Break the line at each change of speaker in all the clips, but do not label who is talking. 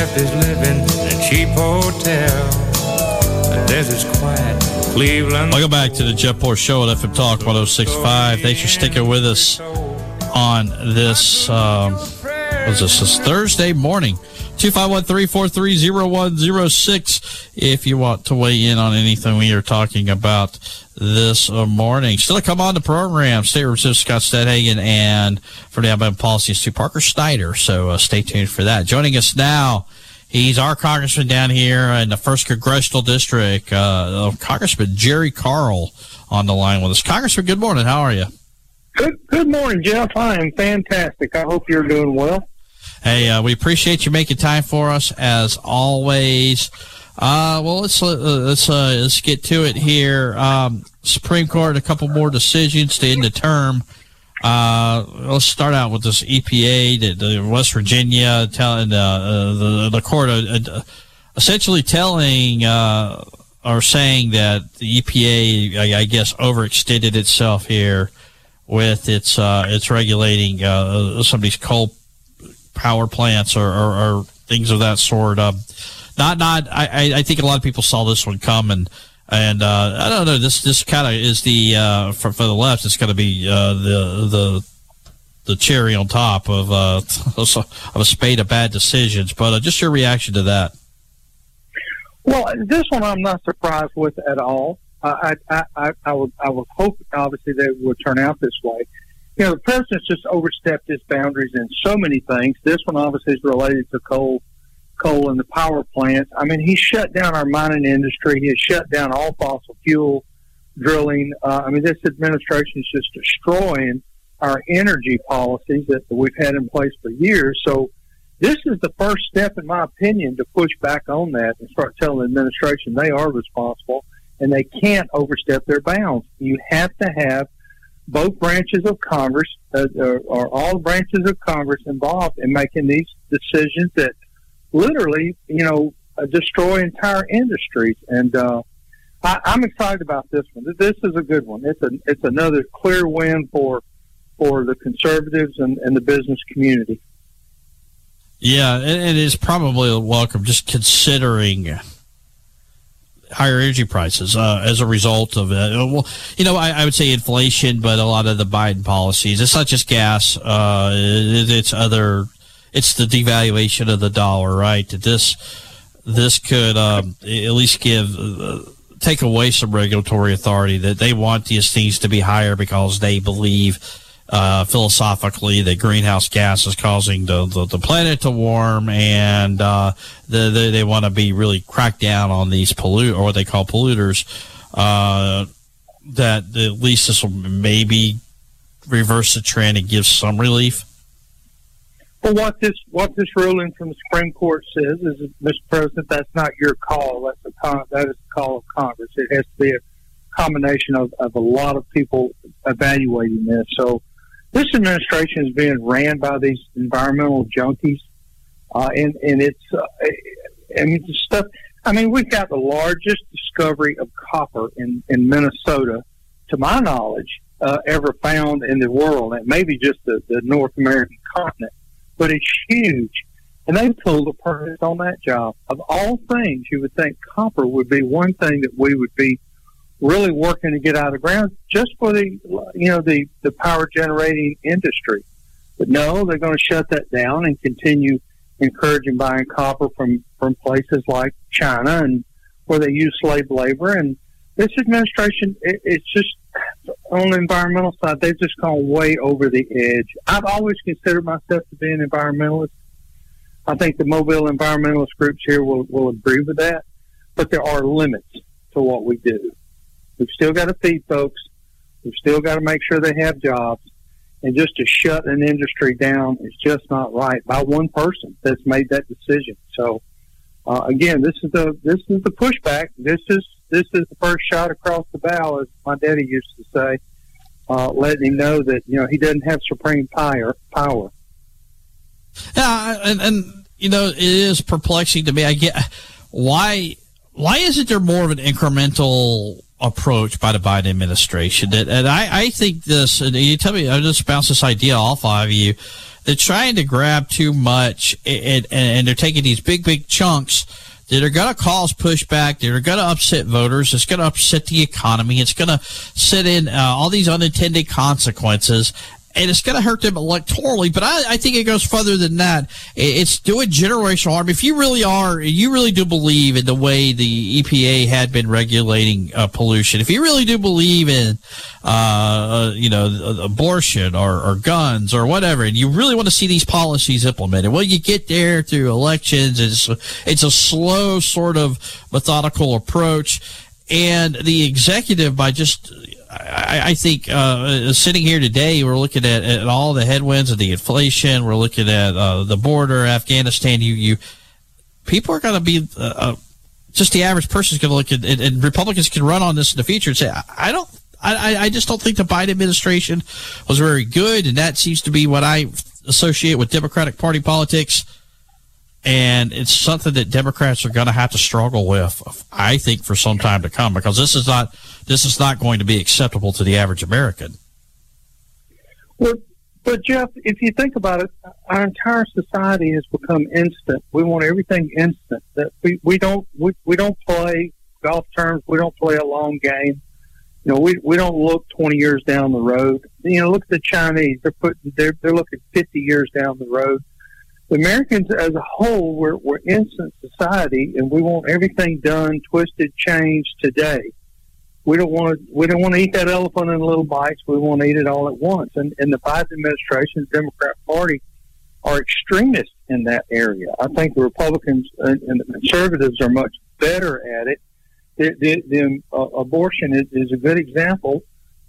life is living in a cheap hotel. The desert's quiet, Cleveland.
Welcome back to the Jeff Poor Show at FM Talk 106.5. Thanks for sticking with us on this, this Thursday morning. 251-343-0106 if you want to weigh in on anything we are talking about this morning. Still to come on the program, State Representative Scott Stedhagen, and from the Alabama Policy Institute, Parker Snyder. So stay tuned for that. Joining us now, he's our congressman down here in the 1st Congressional District, Congressman Jerry Carl on the line with us. Congressman, good morning. How are you?
Good morning, Jeff. I am fantastic. I hope you're doing well.
Hey, we appreciate you making time for us as always. Well, let's get to it here. Supreme Court, a couple more decisions to end the term. Let's start out with this EPA, the West Virginia telling the court essentially telling or saying that the EPA, I guess, overextended itself here with its regulating some of these coal power plants or things of that sort. I think a lot of people saw this one coming, and I don't know. This kind of is the for the left. It's going to be the cherry on top of a spate of bad decisions. But just your reaction to that.
Well, this one I'm not surprised with at all. I would hope obviously that it would turn out this way. You know, the president's just overstepped his boundaries in so many things. This one obviously is related to coal and the power plants. I mean, he shut down our mining industry. He has shut down all fossil fuel drilling. This administration is just destroying our energy policies that we've had in place for years. So this is the first step, in my opinion, to push back on that and start telling the administration they are responsible and they can't overstep their bounds. You have to have both branches of Congress, or all branches of Congress involved in making these decisions that literally, destroy entire industries. And I'm excited about this one. This is a good one. It's another clear win for the conservatives and the business community.
Yeah, it is probably a welcome, just considering higher energy prices as a result of it. Well, I would say inflation, but a lot of the Biden policies. It's not just gas. It's the devaluation of the dollar, right? This could at least take away some regulatory authority, that they want these things to be higher because they believe philosophically that greenhouse gas is causing the planet to warm, and they want to be really cracked down on these or what they call polluters. That at least this will maybe reverse the trend and give some relief.
Well, what this ruling from the Supreme Court says is, Mr. President, that's not your call. That is the call of Congress. It has to be a combination of a lot of people evaluating this. So this administration is being ran by these environmental junkies, and it's stuff. I mean, we've got the largest discovery of copper in Minnesota, to my knowledge, ever found in the world. It may be just the North American continent, but it's huge. And they pulled a permit on that job. Of all things, you would think copper would be one thing that we would be really working to get out of the ground just for the power generating industry. But no, they're going to shut that down and continue encouraging buying copper from places like China, and where they use slave labor. And this administration, it's just on the environmental side, they've just gone way over the edge. I've always considered myself to be an environmentalist. I think the Mobile environmentalist groups here will agree with that, but there are limits to what we do. We've still got to feed folks. We've still got to make sure they have jobs. And just to shut an industry down is just not right by one person that's made that decision. So, again, this is the pushback. This is the first shot across the bow, as my daddy used to say, letting him know that he doesn't have supreme power.
Yeah, and it is perplexing to me. I get why isn't there more of an incremental approach by the Biden administration? And I think this, and you tell me, I just bounce this idea off of you, they're trying to grab too much, and they're taking these big chunks that are going to cause pushback, that are going to upset voters. It's going to upset the economy. It's going to set in all these unintended consequences, and it's going to hurt them electorally. But I think it goes further than that. It's doing generational harm. If you really do believe in the way the EPA had been regulating pollution, if you really do believe in, abortion or guns or whatever, and you really want to see these policies implemented, well, you get there through elections. It's a slow, sort of methodical approach. And the executive, by just, I think, sitting here today, we're looking at all the headwinds of the inflation. We're looking at the border, Afghanistan. People are going to be, just the average person is going to look at, and Republicans can run on this in the future and say, I just don't think the Biden administration was very good, and that seems to be what I associate with Democratic Party politics. And it's something that Democrats are going to have to struggle with, I think, for some time to come, because this is not going to be acceptable to the average American.
Well, but Jeff, if you think about it, our entire society has become instant. We want everything instant. That we don't play golf terms. We don't play a long game. We don't look 20 years down the road. Look at the Chinese. They're looking 50 years down the road. The Americans as a whole, we're instant society, and we want everything done, twisted, changed today. We don't want to eat that elephant in little bites. We want to eat it all at once. And the Biden administration, the Democrat Party, are extremists in that area. I think the Republicans and the conservatives are much better at it. The abortion is a good example.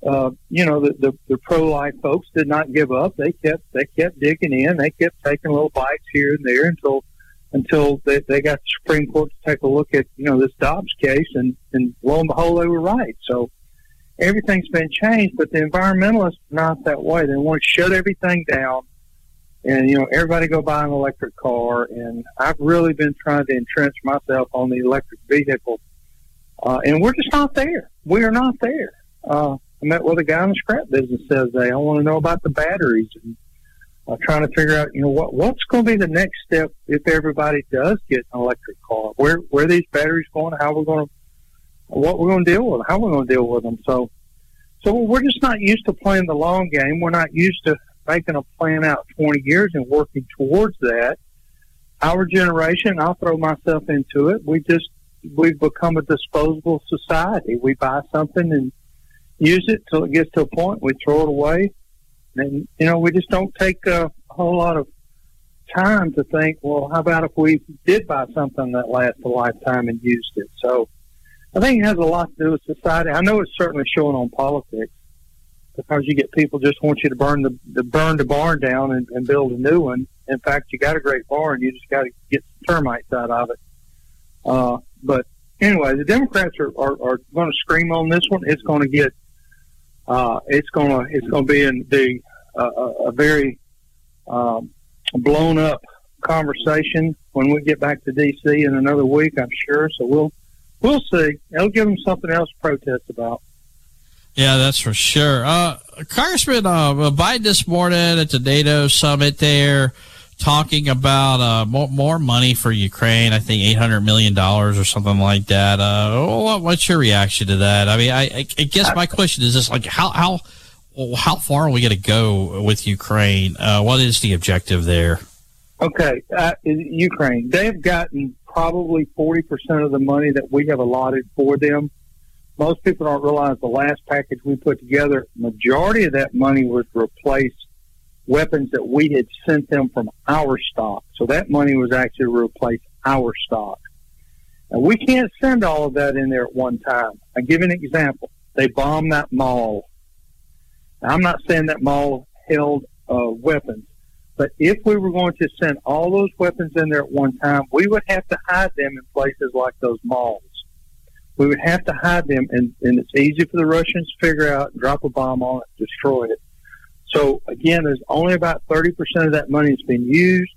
The pro-life folks did not give up. They kept digging in. They kept taking little bites here and there until they got the Supreme Court to take a look at this Dobbs case, and lo and behold, they were right. So everything's been changed, but the environmentalists are not that way. They want to shut everything down, and everybody go buy an electric car. And I've really been trying to entrench myself on the electric vehicle, and we're just not there. We are not there. I met with a guy in the scrap business the other day. I want to know about the batteries, and trying to figure out, what's going to be the next step if everybody does get an electric car. Where are these batteries going? What we're going to deal with? How we're going to deal with them? So we're just not used to playing the long game. We're not used to making a plan out 20 years and working towards that. Our generation, I'll throw myself into it. We've become a disposable society. We buy something and use it till it gets to a point, we throw it away. And, we just don't take a whole lot of time to think, well, how about if we did buy something that lasts a lifetime and used it? So I think it has a lot to do with society. I know it's certainly showing on politics, because you get people just want you to burn the barn down and build a new one. In fact, you got a great barn, you just got to get some termites out of it. But anyway, the Democrats are going to scream on this one. It's going to get it's going to be a very blown up conversation when we get back to D.C. in another week, I'm sure. So we'll see. It'll give them something else to protest about.
Yeah, that's for sure. Congressman Biden this morning at the NATO summit there, talking about more money for Ukraine. I think $800 million or something like that. What's your reaction to that? I mean, I guess my question is this: like, how far are we going to go with Ukraine? What is the objective there?
Okay, Ukraine. They've gotten probably 40% of the money that we have allotted for them. Most people don't realize the last package we put together, majority of that money was to replace weapons that we had sent them from our stock. So that money was actually to replace our stock. And we can't send all of that in there at one time. I'll give you an example. They bombed that mall. Now, I'm not saying that mall held weapons, but if we were going to send all those weapons in there at one time, we would have to hide them in places like those malls. We would have to hide them, and it's easy for the Russians to figure out, drop a bomb on it, destroy it. So, again, there's only about 30% of that money that's been used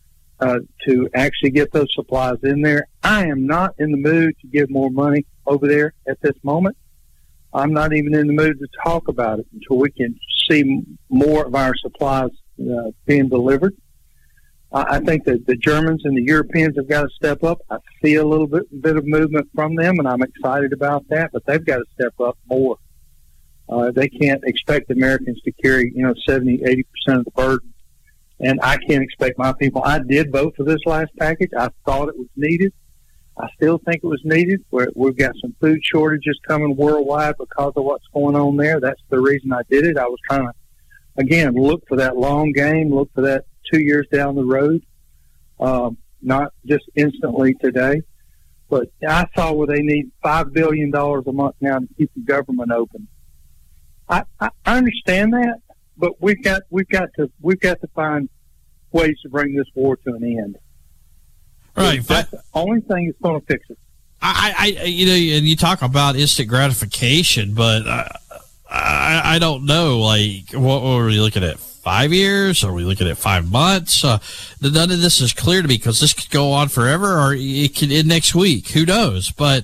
to actually get those supplies in there. I am not in the mood to give more money over there at this moment. I'm not even in the mood to talk about it until we can see more of our supplies being delivered. I think that the Germans and the Europeans have got to step up. I see a little bit of movement from them, and I'm excited about that, but they've got to step up more. They can't expect Americans to carry, 70, 80% of the burden. And I can't expect my people. I did vote for this last package. I thought it was needed. I still think it was needed. We've got some food shortages coming worldwide because of what's going on there. That's the reason I did it. I was trying to, again, look for that long game, look for that 2 years down the road, not just instantly today. But I saw where they need $5 billion a month now to keep the government open. I understand that, but we've got to find ways to bring this war to an end.
Right.
That's the only thing that's going to fix it.
And you talk about instant gratification, but I don't know. Like, what are we looking at? 5 years? Are we looking at 5 months? None of this is clear to me because this could go on forever, or it could end next week. Who knows? But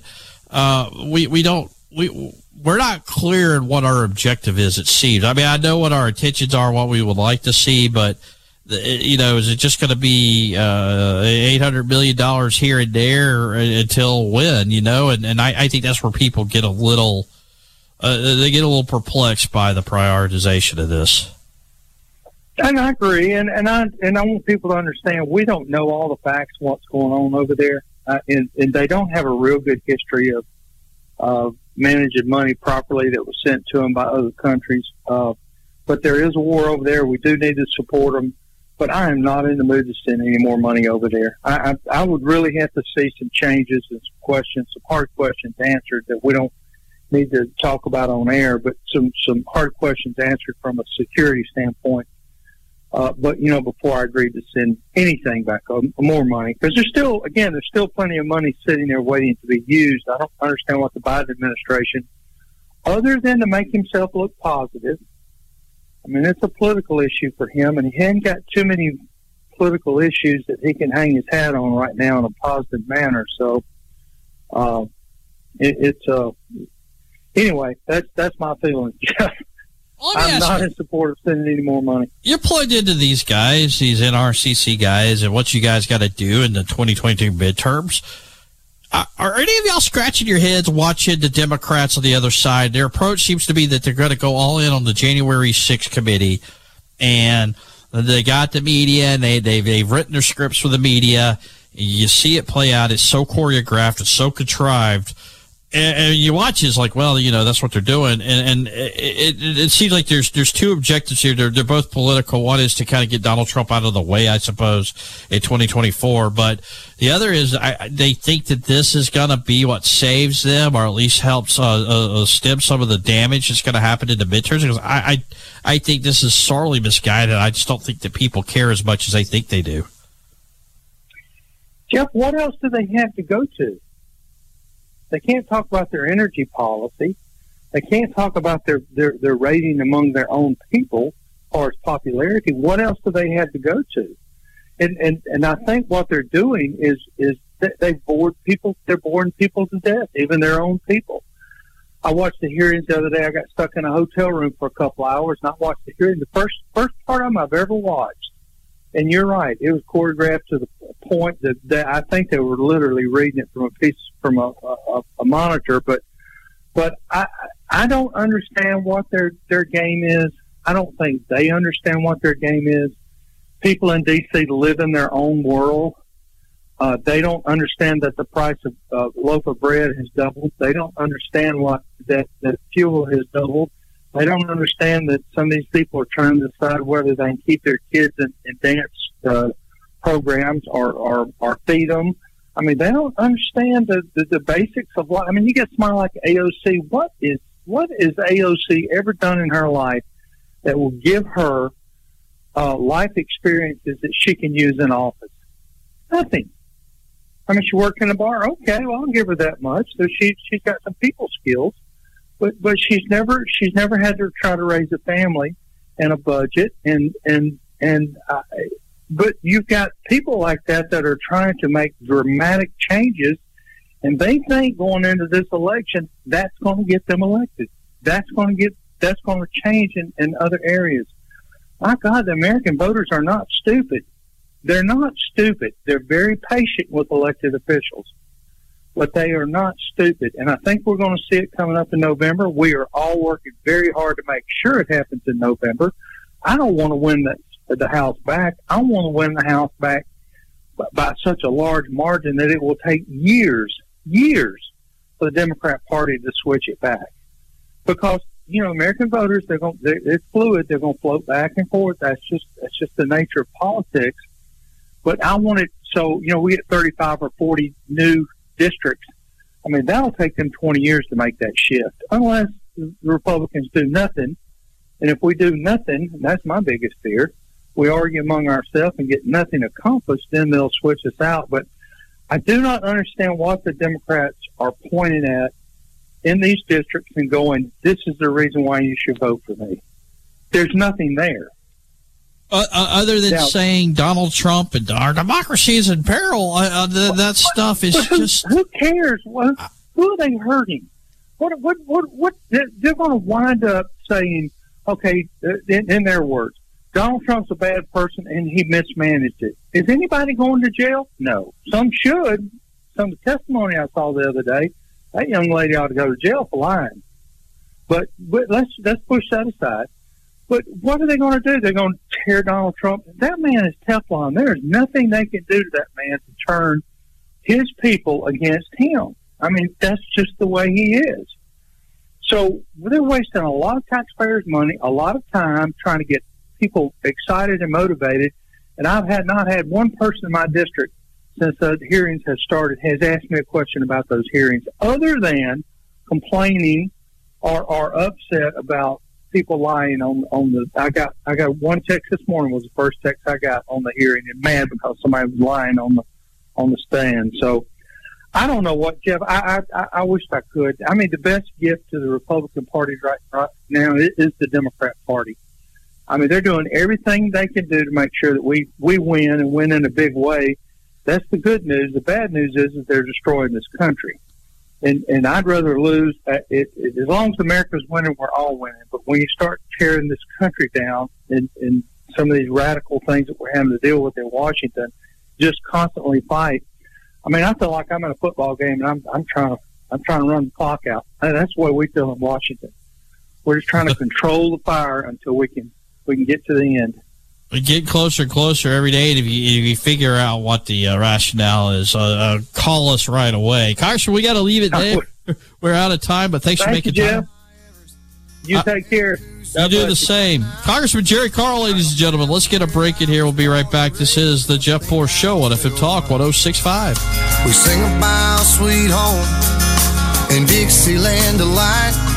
we're not clear in what our objective is. It seems. I mean, I know what our intentions are, what we would like to see, but is it just going to be $800 million here and there until when? And I think that's where people get a little perplexed by the prioritization of this.
And I agree, and I want people to understand we don't know all the facts of what's going on over there, and they don't have a real good history of managing money properly that was sent to them by other countries. But there is a war over there. We do need to support them. But I am not in the mood to send any more money over there. I would really have to see some changes and some questions, some hard questions answered that we don't need to talk about on air, but some hard questions answered from a security standpoint. But before I agreed to send anything back, more money, because there's still plenty of money sitting there waiting to be used. I don't understand what the Biden administration, other than to make himself look positive. I mean, it's a political issue for him, and he hadn't got too many political issues that he can hang his hat on right now in a positive manner. So, anyway, that's my feeling, Jeff. I'm not in support of sending any more money.
You're plugged into these guys, these NRCC guys, and what you guys got to do in the 2022 midterms. Are any of y'all scratching your heads watching the Democrats on the other side? Their approach seems to be that they're going to go all in on the January 6th committee, and they got the media, and they've written their scripts for the media. You see it play out. It's so choreographed. It's so contrived. And you watch it's like, well, that's what they're doing. And it seems like there's two objectives here. They're both political. One is to kind of get Donald Trump out of the way, I suppose, in 2024. But the other is they think that this is going to be what saves them, or at least helps stem some of the damage that's going to happen in the midterms. Because I think this is sorely misguided. I just don't think that people care as much as they think they do.
Jeff, what else do they have to go to? They can't talk about their energy policy. They can't talk about their rating among their own people as far as popularity. What else do they have to go to? And I think what they're doing is they've bored people. They're boring people to death, even their own people. I watched the hearings the other day. I got stuck in a hotel room for a couple hours, and I watched the hearing. The first part of them I've ever watched. And you're right. It was choreographed to the point that I think they were literally reading it from a monitor. But I don't understand what their game is. I don't think they understand what their game is. People in D.C. live in their own world. They don't understand that the price of a loaf of bread has doubled. They don't understand that fuel has doubled. They don't understand that some of these people are trying to decide whether they can keep their kids in dance programs or feed them. I mean, they don't understand the basics of life. I mean, you get somebody like AOC. What is AOC ever done in her life that will give her life experiences that she can use in office? Nothing. I mean, she worked in a bar. Okay, well, I'll give her that much. So she's got some people skills. But she's never had to try to raise a family and a budget but you've got people like that are trying to make dramatic changes, and they think going into this election that's going to get them elected. That's going to change in other areas. my God, the American voters are not stupid. They're not stupid. They're very patient with elected officials, but they are not stupid. And I think we're going to see it coming up in November. We are all working very hard to make sure it happens in November. I don't want to win the House back. I want to win the House back by such a large margin that it will take years for the Democrat Party to switch it back. Because, American voters, it's fluid. They're going to float back and forth. That's just the nature of politics. But I want it so, we get 35 or 40 new districts. I mean, that'll take them 20 years to make that shift, unless the Republicans do nothing. And if we do nothing, and that's my biggest fear, we argue among ourselves and get nothing accomplished, then they'll switch us out. But I do not understand what the Democrats are pointing at in these districts and going, this is the reason why you should vote for me. There's nothing there.
Other than saying Donald Trump and our democracy is in peril, that stuff is just...
Who cares? Who are they hurting? What? They're going to wind up saying, okay, in their words, Donald Trump's a bad person and he mismanaged it. Is anybody going to jail? No. Some should. Some of the testimony I saw the other day, that young lady ought to go to jail for lying. But let's push that aside. But what are they going to do? They're going to tear Donald Trump. That man is Teflon. There is nothing they can do to that man to turn his people against him. I mean, that's just the way he is. So they're wasting a lot of taxpayers' money, a lot of time trying to get people excited and motivated. And I've not had one person in my district since the hearings have started has asked me a question about those hearings, other than complaining or upset about people lying on the. I got one text this morning, was the first text I got on the hearing, and mad because somebody was lying on the stand. So I don't know what, Jeff. I wish I could. I mean, the best gift to the Republican Party right now is the Democrat Party. I mean, they're doing everything they can do to make sure that we win and win in a big way. That's the good news. The bad news is that they're destroying this country. And I'd rather lose. As long as America's winning, we're all winning. But when you start tearing this country down and some of these radical things that we're having to deal with in Washington, just constantly fight. I mean, I feel like I'm in a football game and I'm trying to run the clock out. That's the way we feel in Washington. We're just trying to control the fire until we can get to the end.
We get closer and closer every day, and if you figure out what the rationale is, call us right away. Congressman, we got to leave it there. We're out of time, but thanks for making time.
You take care.
You do the same. Congressman Jerry Carl, ladies and gentlemen. Let's get a break in here. We'll be right back. This is the Jeff Poor Show on FM Talk 106.5.
We sing about sweet home and Dixieland delight.